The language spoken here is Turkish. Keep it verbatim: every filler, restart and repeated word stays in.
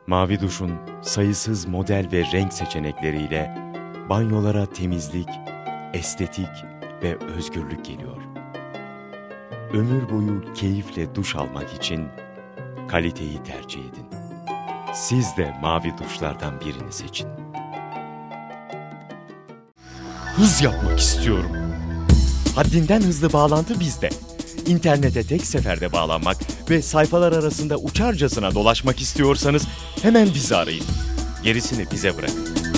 Mavi Duş'un sayısız model ve renk seçenekleriyle banyolara temizlik, estetik ve özgürlük geliyor. Ömür boyu keyifle duş almak için kaliteyi tercih edin. Siz de Mavi Duşlardan birini seçin. Hız yapmak istiyorum. Haddinden hızlı bağlantı bizde. İnternete tek seferde bağlanmak ve sayfalar arasında uçarcasına dolaşmak istiyorsanız hemen bizi arayın. Gerisini bize bırakın.